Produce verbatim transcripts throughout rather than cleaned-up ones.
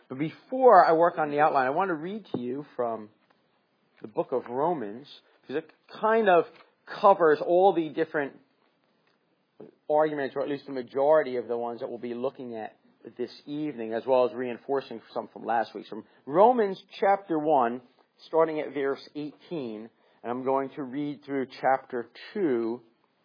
But before I work on the outline, I want to read to you from the book of Romans, because it kind of covers all the different arguments, or at least the majority of the ones that we'll be looking at this evening, as well as reinforcing some from last week. From Romans chapter one, starting at verse eighteen, and I'm going to read through chapter two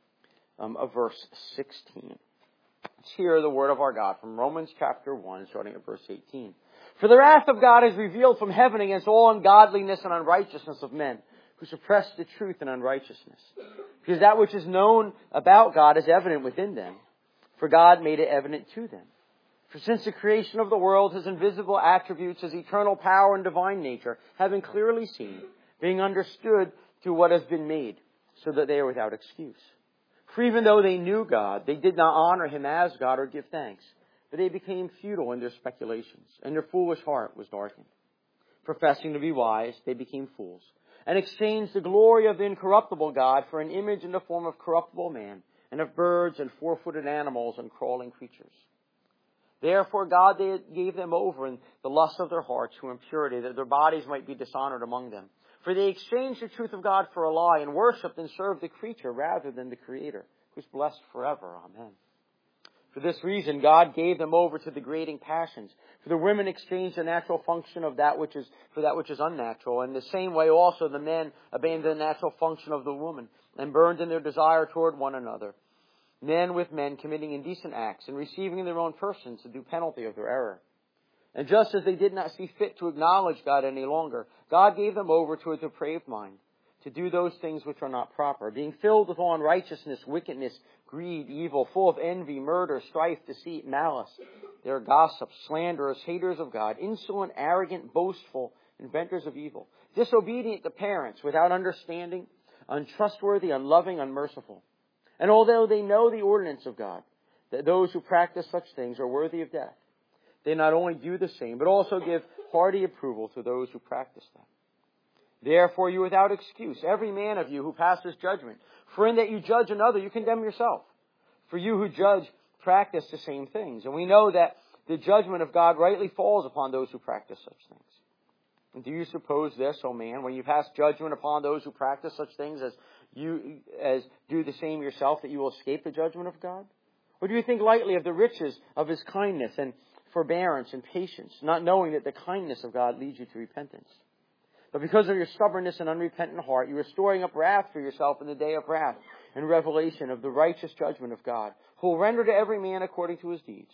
um, of verse sixteen. Let's hear the word of our God from Romans chapter one, starting at verse eighteen. For the wrath of God is revealed from heaven against all ungodliness and unrighteousness of men, who suppress the truth in unrighteousness. Because that which is known about God is evident within them, for God made it evident to them. For since the creation of the world, His invisible attributes, His eternal power and divine nature, have been clearly seen, being understood through what has been made, so that they are without excuse. For even though they knew God, they did not honor Him as God or give thanks, but they became futile in their speculations, and their foolish heart was darkened. Professing to be wise, they became fools, and exchanged the glory of the incorruptible God for an image in the form of corruptible man, and of birds and four-footed animals and crawling creatures. Therefore God gave them over in the lust of their hearts to impurity, that their bodies might be dishonored among them. For they exchanged the truth of God for a lie, and worshipped and served the creature rather than the Creator, who is blessed forever. Amen. For this reason, God gave them over to degrading passions. For the women exchanged the natural function of that which is for that which is unnatural. In the same way also the men abandoned the natural function of the woman, and burned in their desire toward one another. Men with men committing indecent acts, and receiving in their own persons the due penalty of their error. And just as they did not see fit to acknowledge God any longer, God gave them over to a depraved mind, to do those things which are not proper, being filled with all unrighteousness, wickedness, greed, evil, full of envy, murder, strife, deceit, malice. They are gossips, slanderers, haters of God, insolent, arrogant, boastful, inventors of evil, disobedient to parents, without understanding, untrustworthy, unloving, unmerciful. And although they know the ordinance of God, that those who practice such things are worthy of death, they not only do the same, but also give hearty approval to those who practice them. Therefore you are without excuse, every man of you who passes judgment. For in that you judge another, you condemn yourself. For you who judge practice the same things. And we know that the judgment of God rightly falls upon those who practice such things. And do you suppose this, O man, when you pass judgment upon those who practice such things as you as do the same yourself, that you will escape the judgment of God? Or do you think lightly of the riches of His kindness and forbearance and patience, not knowing that the kindness of God leads you to repentance? But because of your stubbornness and unrepentant heart, you are storing up wrath for yourself in the day of wrath and revelation of the righteous judgment of God, who will render to every man according to his deeds.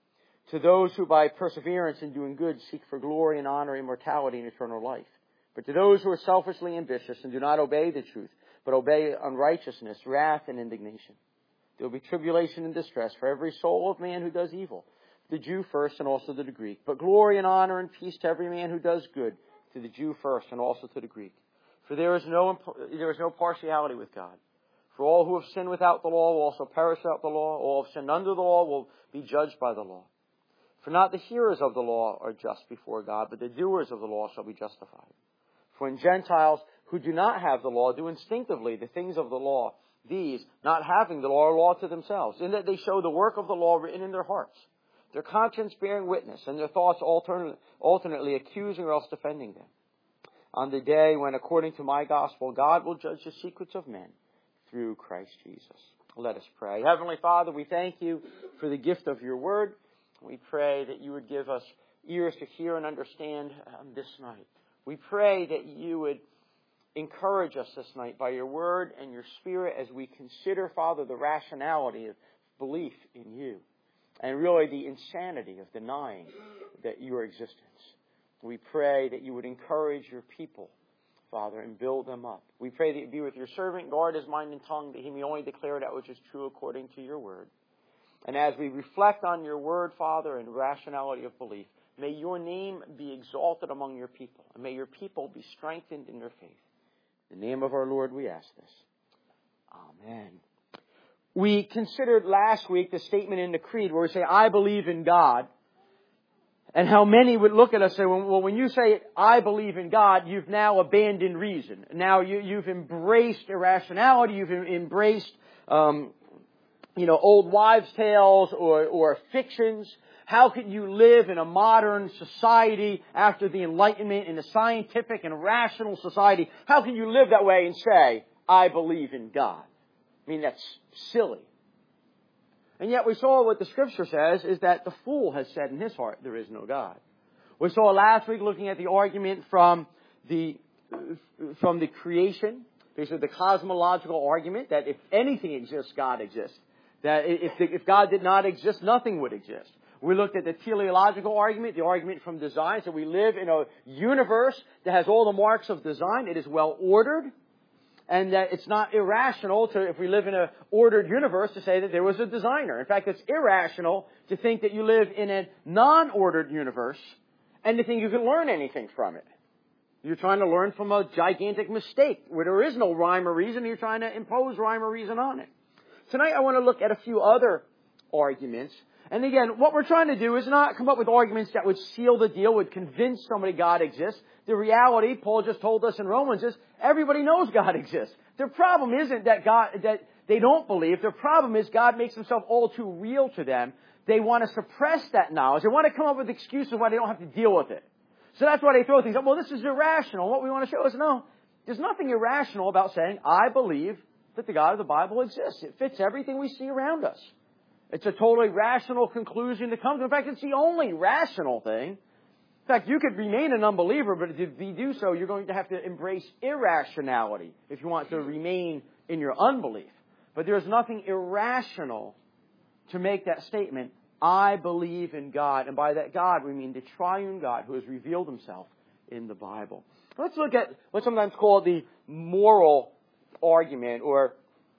To those who by perseverance in doing good seek for glory and honor, immortality, and eternal life. But to those who are selfishly ambitious and do not obey the truth, but obey unrighteousness, wrath, and indignation. There will be tribulation and distress for every soul of man who does evil, the Jew first and also to the Greek. But glory and honor and peace to every man who does good, to the Jew first and also to the Greek. For there is no there is no partiality with God. For all who have sinned without the law will also perish without the law. All who have sinned under the law will be judged by the law. For not the hearers of the law are just before God, but the doers of the law shall be justified. For when Gentiles who do not have the law do instinctively the things of the law, these, not having the law, are law to themselves, in that they show the work of the law written in their hearts, their conscience bearing witness, and their thoughts alternate, alternately accusing or else defending them. On the day when, according to my gospel, God will judge the secrets of men through Christ Jesus. Let us pray. Heavenly Father, we thank you for the gift of your word. We pray that you would give us ears to hear and understand um, this night. We pray that you would encourage us this night by your word and your spirit as we consider, Father, the rationality of belief in you and really the insanity of denying that your existence. We pray that you would encourage your people, Father, and build them up. We pray that you be with your servant, guard his mind and tongue, that he may only declare that which is true according to your word. And as we reflect on your word, Father, and rationality of belief, may your name be exalted among your people, and may your people be strengthened in their faith. In the name of our Lord we ask this. Amen. We considered last week the statement in the Creed where we say, I believe in God. And how many would look at us and say, well, when you say, I believe in God, you've now abandoned reason. Now you, you've embraced irrationality. You've embraced, um, you know, old wives' tales or, or fictions. How could you live in a modern society after the Enlightenment, in a scientific and rational society? How can you live that way and say, I believe in God? I mean, that's silly. And yet we saw what the Scripture says is that the fool has said in his heart, there is no God. We saw last week looking at the argument from the, from the creation, basically the cosmological argument that if anything exists, God exists. That if, the, if God did not exist, nothing would exist. We looked at the teleological argument, the argument from design. So we live in a universe that has all the marks of design. It is well ordered. And that it's not irrational to, if we live in an ordered universe, to say that there was a designer. In fact, it's irrational to think that you live in a non-ordered universe and to think you can learn anything from it. You're trying to learn from a gigantic mistake where there is no rhyme or reason. You're trying to impose rhyme or reason on it. Tonight I want to look at a few other arguments. And again, what we're trying to do is not come up with arguments that would seal the deal, would convince somebody God exists. The reality, Paul just told us in Romans, is everybody knows God exists. Their problem isn't that God, that they don't believe. Their problem is God makes himself all too real to them. They want to suppress that knowledge. They want to come up with excuses why they don't have to deal with it. So that's why they throw things up. Well, this is irrational. What we want to show is, no, there's nothing irrational about saying, I believe that the God of the Bible exists. It fits everything we see around us. It's a totally rational conclusion to come to. In fact, it's the only rational thing. In fact, you could remain an unbeliever, but if you do so, you're going to have to embrace irrationality if you want to remain in your unbelief. But there's nothing irrational to make that statement, I believe in God. And by that God, we mean the triune God who has revealed himself in the Bible. Let's look at what's sometimes called the moral argument, or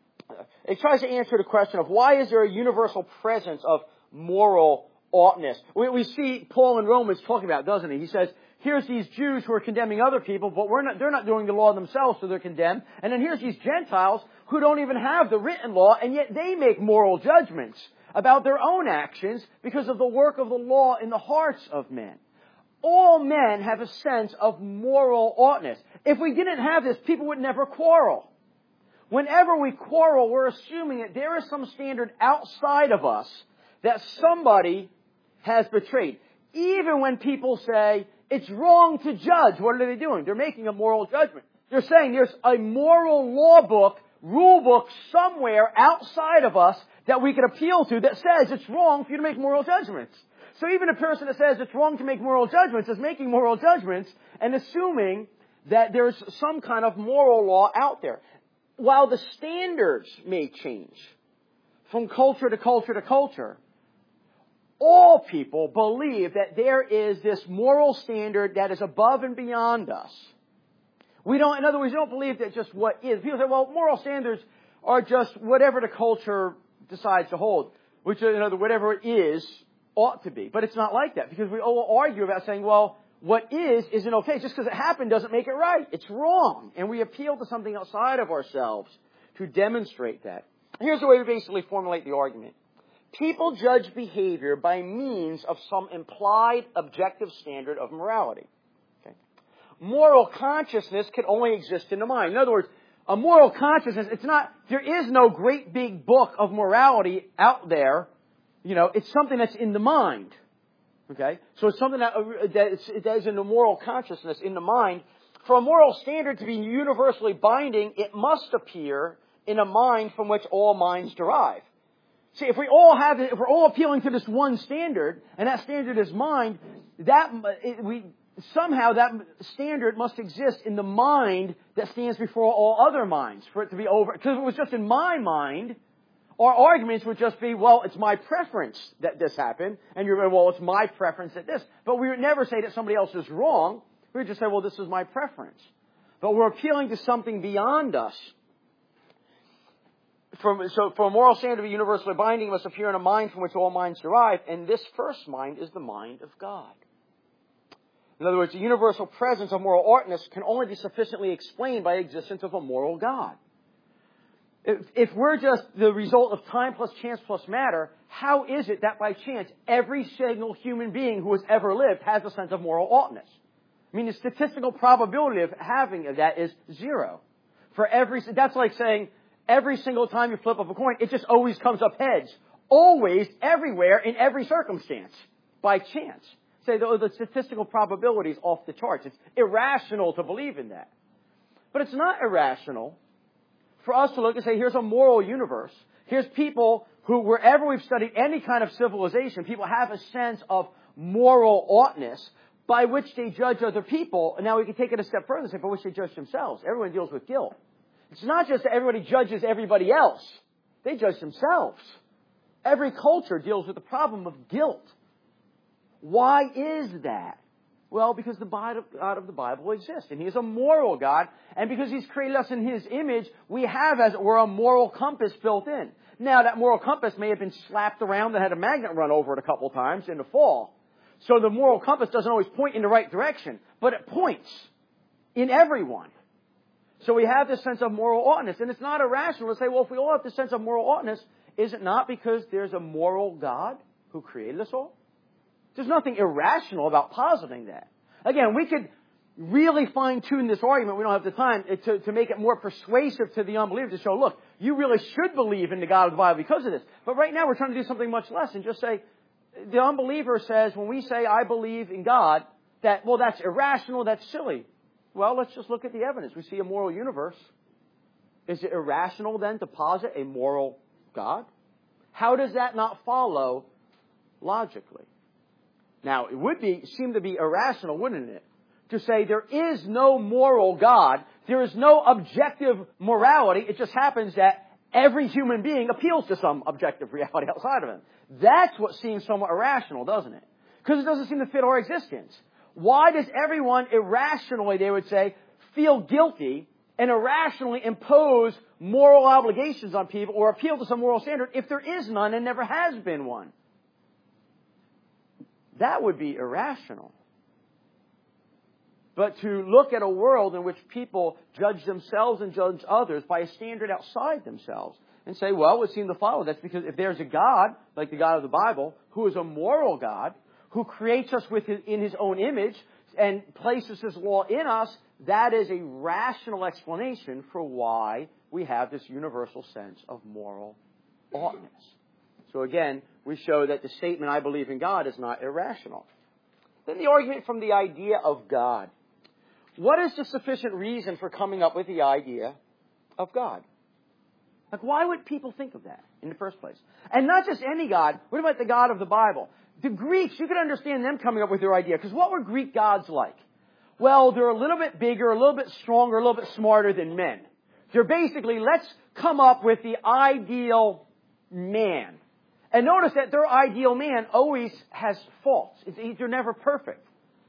it tries to answer the question of why is there a universal presence of moral oughtness. We, we see Paul in Romans talking about it, doesn't he? He says, here's these Jews who are condemning other people, but we're not, they're not doing the law themselves, so they're condemned. And then here's these Gentiles who don't even have the written law, and yet they make moral judgments about their own actions because of the work of the law in the hearts of men. All men have a sense of moral oughtness. If we didn't have this, people would never quarrel. Whenever we quarrel, we're assuming that there is some standard outside of us that somebody has betrayed. Even when people say, it's wrong to judge, what are they doing? They're making a moral judgment. They're saying there's a moral law book, rule book somewhere outside of us that we could appeal to that says it's wrong for you to make moral judgments. So even a person that says it's wrong to make moral judgments is making moral judgments and assuming that there's some kind of moral law out there. While the standards may change from culture to culture to culture, all people believe that there is this moral standard that is above and beyond us. We don't, in other words, we don't believe that just what is. People say, well, moral standards are just whatever the culture decides to hold, which, in other words, whatever it is ought to be. But it's not like that, because we all argue about saying, well, what is isn't okay. Just because it happened doesn't make it right. It's wrong. And we appeal to something outside of ourselves to demonstrate that. Here's the way we basically formulate the argument. People judge behavior by means of some implied objective standard of morality. Okay? Moral consciousness can only exist in the mind. In other words, a moral consciousness, it's not, there is no great big book of morality out there. You know, it's something that's in the mind. Okay? So it's something that, that, is, that is in the moral consciousness, in the mind. For a moral standard to be universally binding, it must appear in a mind from which all minds derive. See, if we all have, if we're all appealing to this one standard, and that standard is mind, that it, we somehow that standard must exist in the mind that stands before all other minds for it to be over. Because if it was just in my mind, our arguments would just be, well, it's my preference that this happened, and you're going, well, it's my preference that this. But we would never say that somebody else is wrong. We would just say, well, this is my preference. But we're appealing to something beyond us. From, so for a moral standard to be universally binding, it must appear in a mind from which all minds derive, and this first mind is the mind of God. In other words, the universal presence of moral oughtness can only be sufficiently explained by the existence of a moral God. If, if we're just the result of time plus chance plus matter, how is it that by chance every single human being who has ever lived has a sense of moral oughtness? I mean, the statistical probability of having that is zero. For every, that's like saying, every single time you flip up a coin, it just always comes up heads. Always, everywhere, in every circumstance. by chance. Say, oh, the statistical probability is off the charts. It's irrational to believe in that. But it's not irrational for us to look and say, here's a moral universe. Here's people who, wherever we've studied any kind of civilization, people have a sense of moral oughtness by which they judge other people. And now we can take it a step further and say, by which they judge themselves. Everyone deals with guilt. It's not just that everybody judges everybody else. They judge themselves. Every culture deals with the problem of guilt. Why is that? Well, because the God of the Bible exists, and He is a moral God, and because He's created us in His image, we have, as it were, a moral compass built in. Now, that moral compass may have been slapped around and had a magnet run over it a couple times in the fall. So the moral compass doesn't always point in the right direction, but it points in everyone. So we have this sense of moral oughtness, and it's not irrational to say, well, if we all have this sense of moral oughtness, is it not because there's a moral God who created us all? There's nothing irrational about positing that. Again, we could really fine-tune this argument. We don't have the time to, to make it more persuasive to the unbeliever to show, look, you really should believe in the God of the Bible because of this. But right now we're trying to do something much less and just say, the unbeliever says, when we say, I believe in God, that, well, that's irrational, that's silly. Well, let's just look at the evidence. We see a moral universe. Is it irrational then to posit a moral God? How does that not follow logically? Now, it would be seem to be irrational, wouldn't it? To say there is no moral God, there is no objective morality. It just happens that every human being appeals to some objective reality outside of him. That's what seems somewhat irrational, doesn't it? Because it doesn't seem to fit our existence. Why does everyone irrationally, they would say, feel guilty and irrationally impose moral obligations on people or appeal to some moral standard if there is none and never has been one? That would be irrational. But to look at a world in which people judge themselves and judge others by a standard outside themselves and say, well, it would seem to follow. That's because if there's a God, like the God of the Bible, who is a moral God, who creates us with his, in His own image and places His law in us, that is a rational explanation for why we have this universal sense of moral oughtness. So again, we show that the statement, I believe in God, is not irrational. Then the argument from the idea of God. What is the sufficient reason for coming up with the idea of God? Like, why would people think of that in the first place? And not just any God. What about the God of the Bible? The Greeks, you could understand them coming up with their idea. Because what were Greek gods like? Well, they're a little bit bigger, a little bit stronger, a little bit smarter than men. They're basically, let's come up with the ideal man. And notice that their ideal man always has faults. It's, they're never perfect.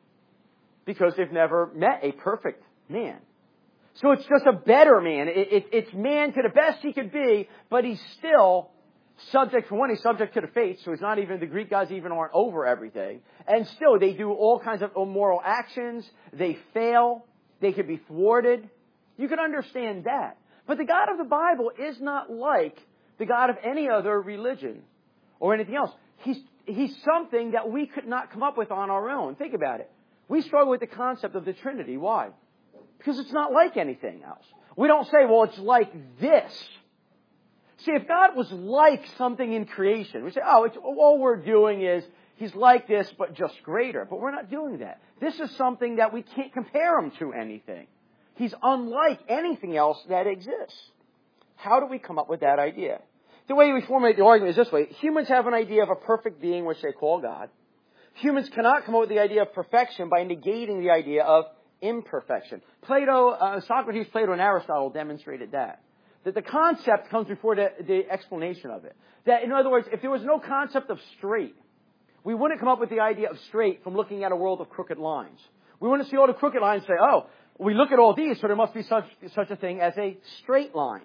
Because they've never met a perfect man. So it's just a better man. It, it, it's man to the best he could be, but he's still subject, for one, he's subject to the fates, so he's not even, the Greek gods even aren't over everything. And still, they do all kinds of immoral actions. They fail. They can be thwarted. You can understand that. But the God of the Bible is not like the God of any other religion or anything else. He's, he's something that we could not come up with on our own. Think about it. We struggle with the concept of the Trinity. Why? Because it's not like anything else. We don't say, well, it's like this. See, if God was like something in creation, we say, oh, it's, all we're doing is He's like this, but just greater. But we're not doing that. This is something that we can't compare Him to anything. He's unlike anything else that exists. How do we come up with that idea? The way we formulate the argument is this way. Humans have an idea of a perfect being, which they call God. Humans cannot come up with the idea of perfection by negating the idea of imperfection. Plato, uh, Socrates, Plato, and Aristotle demonstrated that. That the concept comes before the, the explanation of it. That, in other words, if there was no concept of straight, we wouldn't come up with the idea of straight from looking at a world of crooked lines. We wouldn't see all the crooked lines and say, oh, we look at all these, so there must be such, such a thing as a straight line.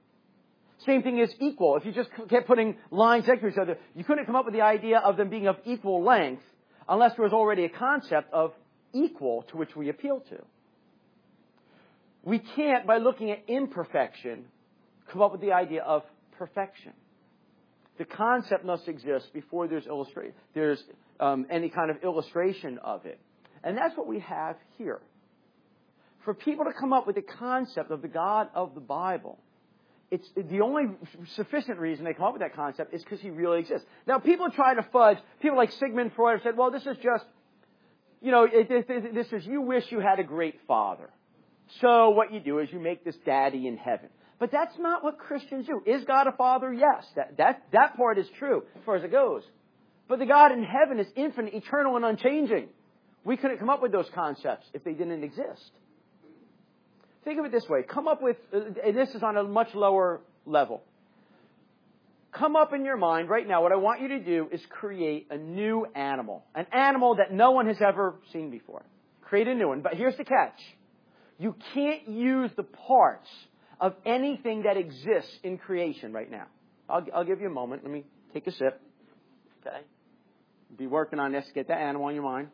Same thing as equal. If you just kept putting lines next to each other, you couldn't come up with the idea of them being of equal length unless there was already a concept of equal to which we appeal to. We can't, by looking at imperfection, come up with the idea of perfection. The concept must exist before there's illustra- there's um, any kind of illustration of it. And that's what we have here. For people to come up with the concept of the God of the Bible, it's the only sufficient reason they come up with that concept is because he really exists. Now, people try to fudge. People like Sigmund Freud have said, well, this is just, you know, it, it, it, this is, you wish you had a great father. So what you do is you make this daddy in heaven. But that's not what Christians do. Is God a father? Yes. That, that, that part is true as far as it goes. But the God in heaven is infinite, eternal, and unchanging. We couldn't come up with those concepts if they didn't exist. Think of it this way. Come up with, and this is on a much lower level. Come up in your mind right now, what I want you to do is create a new animal. An animal that no one has ever seen before. Create a new one. But here's the catch. You can't use the parts of anything that exists in creation right now. I'll, I'll give you a moment. Let me take a sip. Okay. Be working on this. Get that animal in your mind.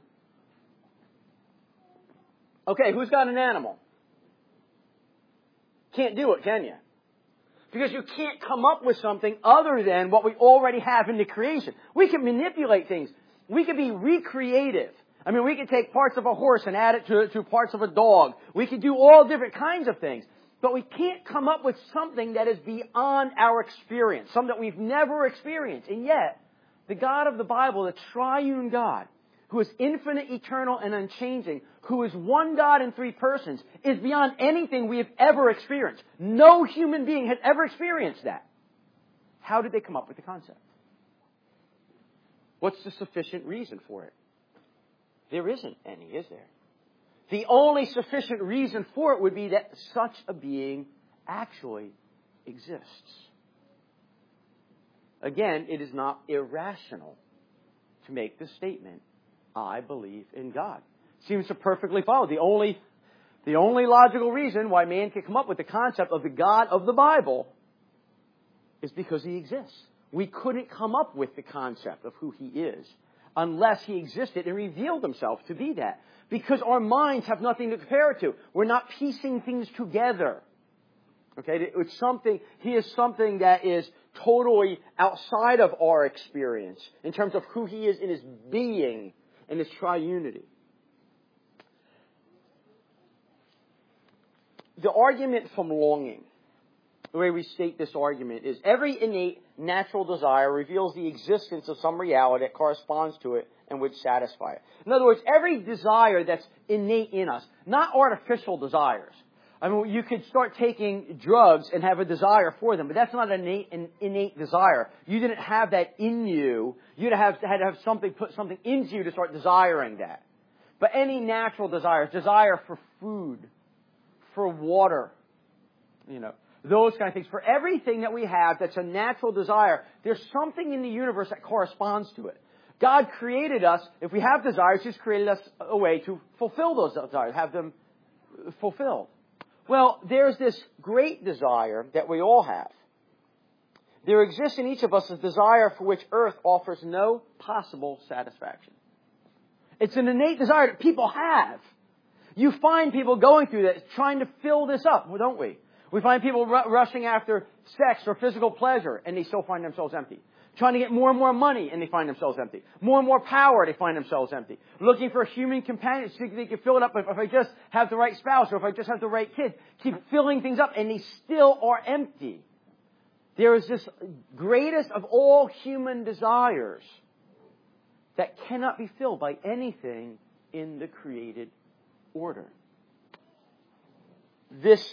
Okay, who's got an animal? Can't do it, can you? Because you can't come up with something other than what we already have in the creation. We can manipulate things. We can be recreative. I mean, we can take parts of a horse and add it to, to parts of a dog. We can do all different kinds of things. But we can't come up with something that is beyond our experience, something that we've never experienced. And yet, the God of the Bible, the triune God, who is infinite, eternal, and unchanging, who is one God in three persons, is beyond anything we have ever experienced. No human being has ever experienced that. How did they come up with the concept? What's the sufficient reason for it? There isn't any, is there? The only sufficient reason for it would be that such a being actually exists. Again, it is not irrational to make the statement, I believe in God. Seems to perfectly follow. The only, the only logical reason why man can come up with the concept of the God of the Bible is because he exists. We couldn't come up with the concept of who he is unless he existed and revealed himself to be that. Because our minds have nothing to compare it to. We're not piecing things together. Okay, it's something, he is something that is totally outside of our experience in terms of who he is in his being and his triunity. The argument from longing, the way we state this argument is every innate natural desire reveals the existence of some reality that corresponds to it and would satisfy it. In other words, every desire that's innate in us, not artificial desires. I mean, you could start taking drugs and have a desire for them, but that's not an innate, an innate desire. You didn't have that in you. You'd have had to have something, put something into you to start desiring that. But any natural desires, desire for food, for water, you know, those kind of things. For everything that we have that's a natural desire, there's something in the universe that corresponds to it. God created us, if we have desires, He's created us a way to fulfill those desires, have them fulfilled. Well, there's this great desire that we all have. There exists in each of us a desire for which earth offers no possible satisfaction. It's an innate desire that people have. You find people going through that, trying to fill this up, don't we? We find people r- rushing after sex or physical pleasure, and they still find themselves empty. Trying to get more and more money, and they find themselves empty. More and more power, they find themselves empty. Looking for human companions, thinking they can fill it up if, if I just have the right spouse, or if I just have the right kid. Keep filling things up, and they still are empty. There is this greatest of all human desires that cannot be filled by anything in the created order. This,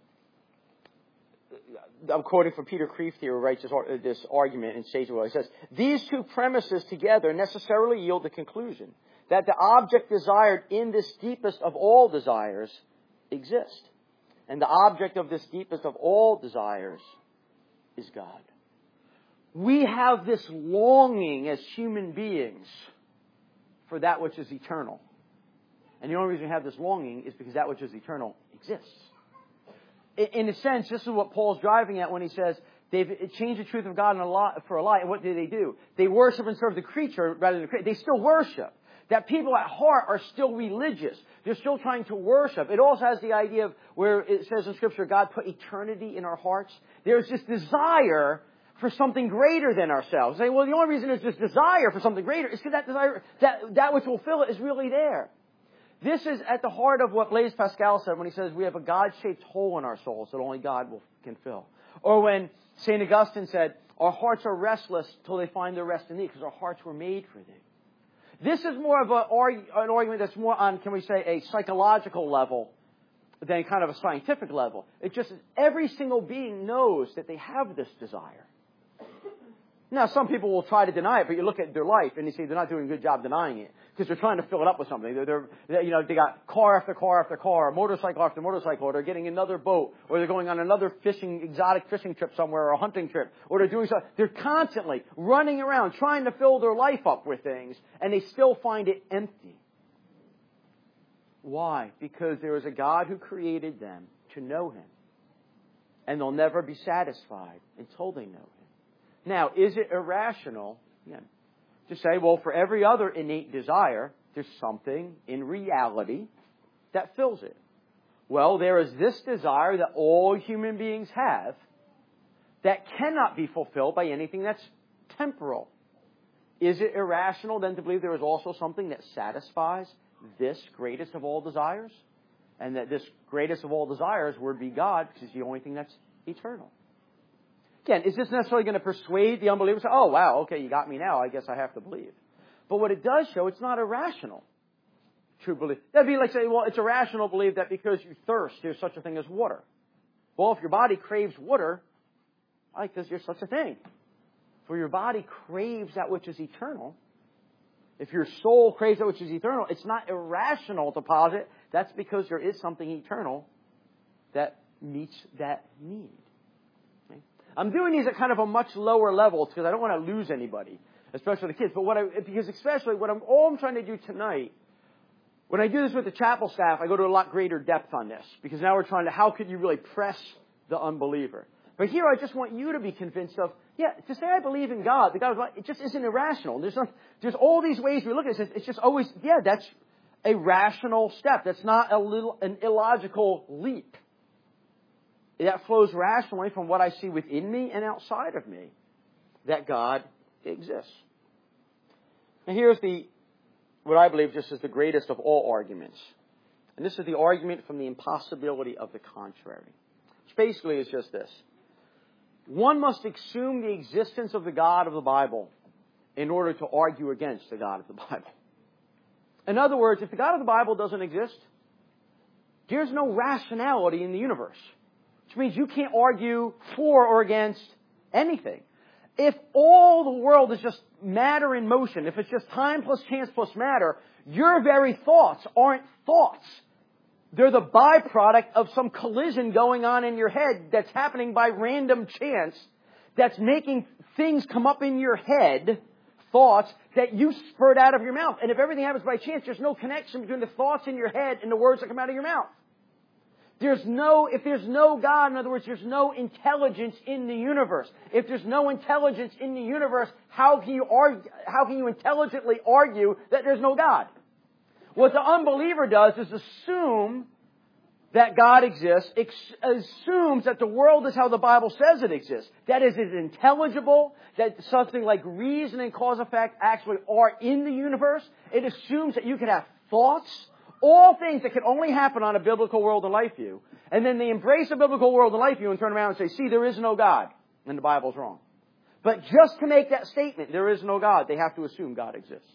I'm quoting from Peter Kreeft here, who writes this, this argument in states well. He says, these two premises together necessarily yield the conclusion that the object desired in this deepest of all desires exists. And the object of this deepest of all desires is God. We have this longing as human beings for that which is eternal. And the only reason we have this longing is because that which is eternal exists. In a sense, this is what Paul's driving at when he says they've changed the truth of God for a lie. And what do they do? They worship and serve the creature rather than the creator. They still worship. That people at heart are still religious. They're still trying to worship. It also has the idea of where it says in Scripture, God put eternity in our hearts. There's this desire for something greater than ourselves. Say, well, the only reason there's this desire for something greater is because that desire, that, that which will fill it is really there. This is at the heart of what Blaise Pascal said when he says we have a God-shaped hole in our souls that only God will, can fill. Or when Saint Augustine said, our hearts are restless till they find their rest in thee, because our hearts were made for thee. This is more of a, an argument that's more on, can we say, a psychological level than kind of a scientific level. It just, every single being knows that they have this desire. Now, some people will try to deny it, but you look at their life and you see they're not doing a good job denying it because they're trying to fill it up with something. They're, they're, they're, you know, they got car after car after car, motorcycle after motorcycle, or they're getting another boat, or they're going on another fishing, exotic fishing trip somewhere, or a hunting trip, or they're doing something. They're constantly running around trying to fill their life up with things, and they still find it empty. Why? Because there is a God who created them to know Him, and they'll never be satisfied until they know Him. Now, is it irrational, again, to say, well, for every other innate desire, there's something in reality that fills it? Well, there is this desire that all human beings have that cannot be fulfilled by anything that's temporal. Is it irrational then to believe there is also something that satisfies this greatest of all desires? And that this greatest of all desires would be God, because it's the only thing that's eternal. Again, is this necessarily going to persuade the unbeliever? Say, oh, wow, okay, you got me now. I guess I have to believe. But what it does show, it's not irrational to believe. That'd be like saying, well, it's irrational to believe that because you thirst, there's such a thing as water. Well, if your body craves water, why? Because there's such a thing. For your body craves that which is eternal. If your soul craves that which is eternal, it's not irrational to posit that's because there is something eternal that meets that need. I'm doing these at kind of a much lower level because I don't want to lose anybody, especially the kids. But what I, because especially what I'm, all I'm trying to do tonight, when I do this with the chapel staff, I go to a lot greater depth on this because now we're trying to, how could you really press the unbeliever? But here I just want you to be convinced of, yeah, to say I believe in God, the God of God, it just isn't irrational. There's not, there's all these ways we look at it. It's just always, yeah, that's a rational step. That's not a little, an illogical leap. That flows rationally from what I see within me and outside of me, that God exists. And here's the, what I believe just is the greatest of all arguments. And this is the argument from the impossibility of the contrary. Which basically is just this. One must assume the existence of the God of the Bible in order to argue against the God of the Bible. In other words, if the God of the Bible doesn't exist, there's no rationality in the universe. Which means you can't argue for or against anything. If all the world is just matter in motion, if it's just time plus chance plus matter, your very thoughts aren't thoughts. They're the byproduct of some collision going on in your head that's happening by random chance, that's making things come up in your head, thoughts, that you spurt out of your mouth. And if everything happens by chance, there's no connection between the thoughts in your head and the words that come out of your mouth. There's no, if there's no God, in other words, there's no intelligence in the universe. If there's no intelligence in the universe, how can you argue, how can you intelligently argue that there's no God? What the unbeliever does is assume that God exists, ex- assumes that the world is how the Bible says it exists. That is, it's intelligible, that something like reason and cause and effect actually are in the universe. It assumes that you can have thoughts, all things that can only happen on a biblical world and life view. And then they embrace a biblical world and life view and turn around and say, see, there is no God. And the Bible's wrong. But just to make that statement, there is no God, they have to assume God exists.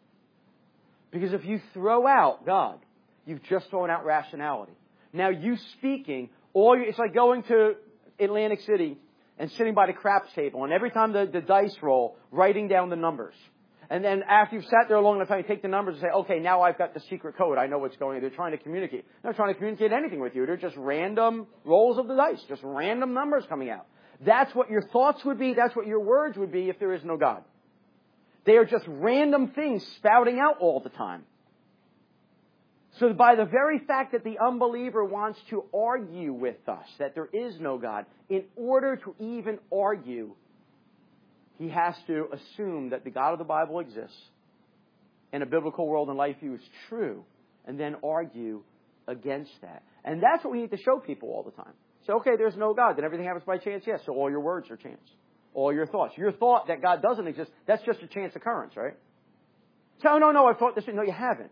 Because if you throw out God, you've just thrown out rationality. Now you speaking, all you, it's like going to Atlantic City and sitting by the craps table, and every time the, the dice roll, writing down the numbers. And then after you've sat there long enough time, you take the numbers and say, okay, now I've got the secret code. I know what's going on. They're trying to communicate. They're not trying to communicate anything with you. They're just random rolls of the dice, just random numbers coming out. That's what your thoughts would be. That's what your words would be if there is no God. They are just random things spouting out all the time. So by the very fact that the unbeliever wants to argue with us that there is no God, in order to even argue, he has to assume that the God of the Bible exists and a biblical world and life view is true, and then argue against that. And that's what we need to show people all the time. So, okay, there's no God. Then everything happens by chance? Yes. So all your words are chance. All your thoughts. Your thought that God doesn't exist, that's just a chance occurrence, right? So, no, no, I thought this. No, you haven't.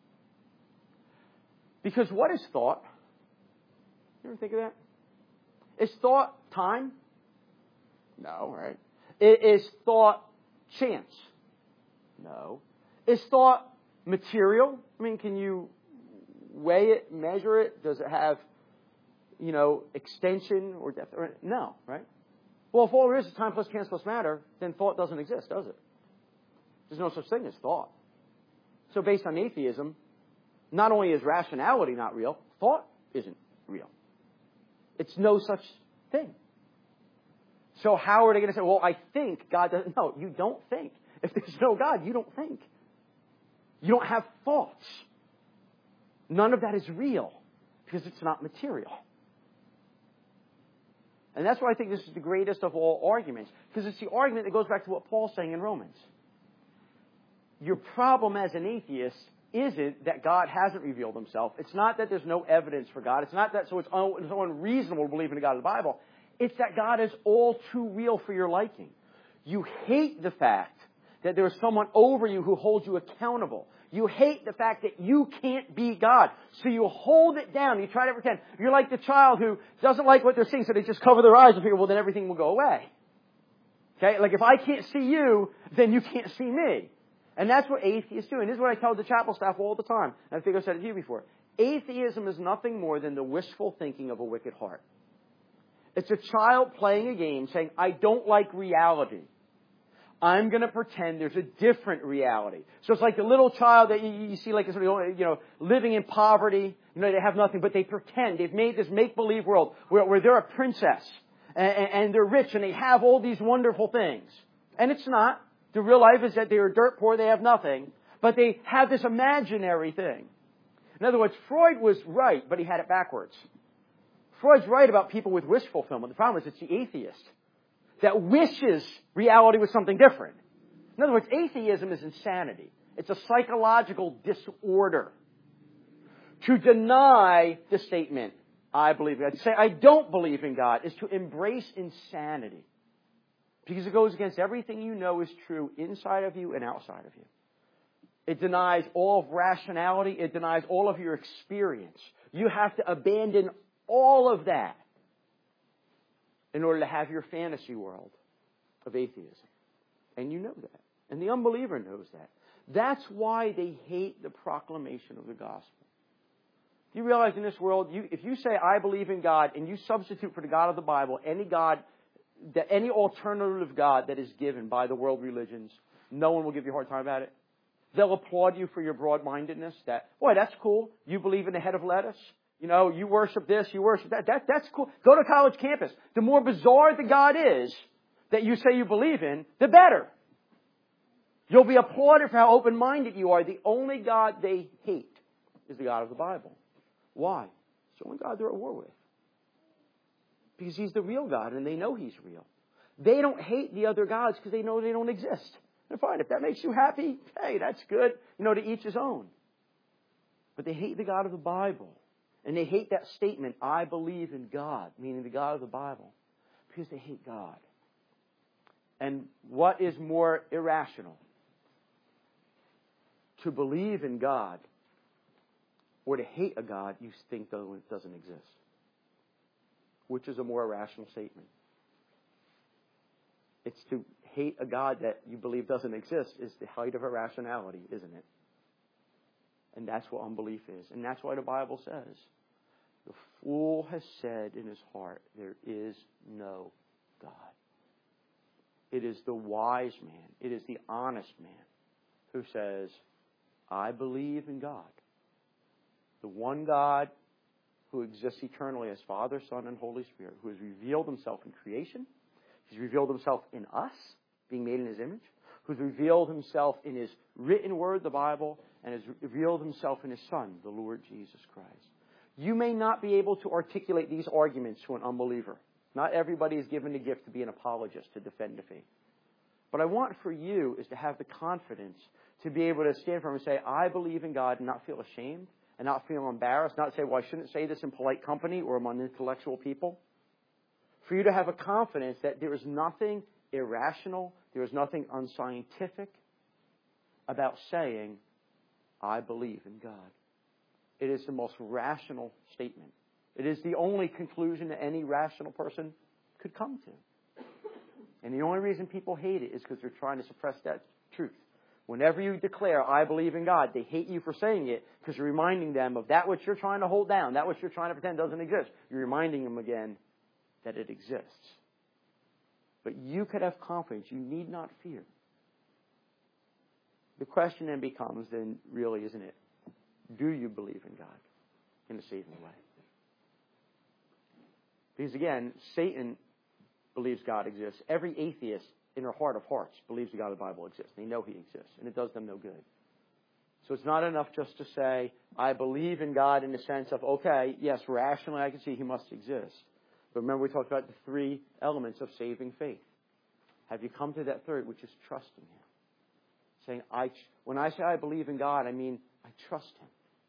Because what is thought? You ever think of that? Is thought time? No, right? Is thought chance? No. Is thought material? I mean, can you weigh it, measure it? Does it have, you know, extension or depth? No, right? Well, if all there is is time plus chance plus matter, then thought doesn't exist, does it? There's no such thing as thought. So based on atheism, not only is rationality not real, thought isn't real. It's no such thing. So how are they going to say, well, I think God doesn't? No, you don't think. If there's no God, you don't think. You don't have thoughts. None of that is real because it's not material. And that's why I think this is the greatest of all arguments, because it's the argument that goes back to what Paul's saying in Romans. Your problem as an atheist isn't that God hasn't revealed himself. It's not that there's no evidence for God. It's not that so it's so unreasonable to believe in the God of the Bible. It's that God is all too real for your liking. You hate the fact that there is someone over you who holds you accountable. You hate the fact that you can't be God. So you hold it down. You try to pretend. You're like the child who doesn't like what they're seeing, so they just cover their eyes and figure, well, then everything will go away. Okay? Like if I can't see you, then you can't see me. And that's what atheists do. And this is what I tell the chapel staff all the time. And I think I've said it to you before. Atheism is nothing more than the wishful thinking of a wicked heart. It's a child playing a game saying, I don't like reality. I'm going to pretend there's a different reality. So it's like the little child that you, you see, like, you know, living in poverty. You know, they have nothing, but they pretend. They've made this make-believe world where, where they're a princess and, and they're rich and they have all these wonderful things. And it's not. The real life is that they are dirt poor, they have nothing, but they have this imaginary thing. In other words, Freud was right, but he had it backwards. Freud's right about people with wish fulfillment. The problem is it's the atheist that wishes reality was something different. In other words, atheism is insanity. It's a psychological disorder. To deny the statement, I believe in God, to say I don't believe in God, is to embrace insanity. Because it goes against everything you know is true inside of you and outside of you. It denies all of rationality. It denies all of your experience. You have to abandon all of that in order to have your fantasy world of atheism. And you know that. And the unbeliever knows that. That's why they hate the proclamation of the gospel. You realize in this world, you, if you say, I believe in God, and you substitute for the God of the Bible any God, that any alternative God that is given by the world religions, no one will give you a hard time about it. They'll applaud you for your broad-mindedness. That, boy, that's cool. You believe in the head of lettuce. You know, you worship this, you worship that. That that's cool. Go to college campus. The more bizarre the God is that you say you believe in, the better. You'll be applauded for how open-minded you are. The only God they hate is the God of the Bible. Why? It's the only God they're at war with. Because He's the real God, and they know He's real. They don't hate the other gods because they know they don't exist. And fine, if that makes you happy, hey, that's good. You know, to each his own. But they hate the God of the Bible. And they hate that statement, I believe in God, meaning the God of the Bible, because they hate God. And what is more irrational? To believe in God or to hate a God you think doesn't exist. Which is a more irrational statement? It's to hate a God that you believe doesn't exist is the height of irrationality, isn't it? And that's what unbelief is. And that's why the Bible says, the fool has said in his heart, there is no God. It is the wise man, it is the honest man who says, I believe in God. The one God who exists eternally as Father, Son, and Holy Spirit, who has revealed Himself in creation. He's revealed Himself in us, being made in His image. Who's revealed Himself in His written word, the Bible, and has revealed Himself in His Son, the Lord Jesus Christ. You may not be able to articulate these arguments to an unbeliever. Not everybody is given the gift to be an apologist, to defend the faith. What I want for you is to have the confidence to be able to stand firm and say, I believe in God, and not feel ashamed, and not feel embarrassed, not say, well, I shouldn't say this in polite company or among intellectual people. For you to have a confidence that there is nothing irrational, there is nothing unscientific about saying, I believe in God. It is the most rational statement It is the only conclusion that any rational person could come to. And the only reason people hate it is because they're trying to suppress that truth. Whenever you declare, I believe in God, they hate you for saying it because you're reminding them of that which you're trying to hold down, that which you're trying to pretend doesn't exist. You're reminding them again that it exists. But you could have confidence. You need not fear. The question then becomes, then really, isn't it, do you believe in God in a saving way? Because again, Satan believes God exists. Every atheist in their heart of hearts believes the God of the Bible exists. They know he exists, and it does them no good. So it's not enough just to say, I believe in God in the sense of, okay, yes, rationally I can see he must exist. But remember we talked about the three elements of saving faith. Have you come to that third, which is trusting him? Saying, I, when I say I believe in God, I mean I trust him.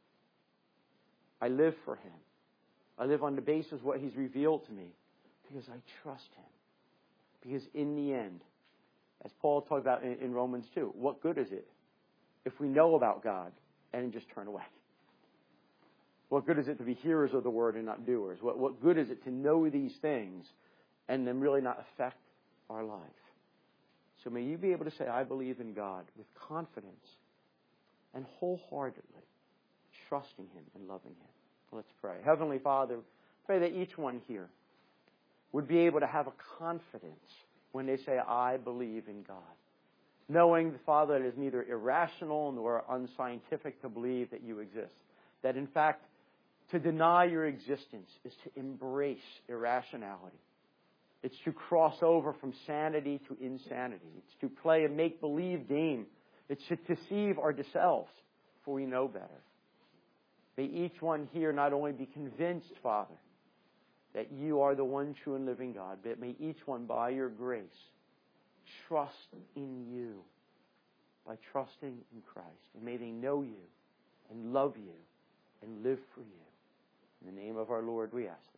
I live for him. I live on the basis of what he's revealed to me because I trust him. Because in the end, as Paul talked about in, in Romans two, what good is it if we know about God and just turn away? What good is it to be hearers of the word and not doers? What, what good is it to know these things and then really not affect our life? So may you be able to say, I believe in God with confidence and wholeheartedly trusting him and loving him. Let's pray. Heavenly Father, pray that each one here would be able to have a confidence when they say, I believe in God. Knowing, Father, that it is neither irrational nor unscientific to believe that you exist. That, in fact, to deny your existence is to embrace irrationality. It's to cross over from sanity to insanity. It's to play a make-believe game. It's to deceive ourselves, for we know better. May each one here not only be convinced, Father, that you are the one true and living God, but may each one, by your grace, trust in you by trusting in Christ. And may they know you and love you and live for you. In the name of our Lord, we ask.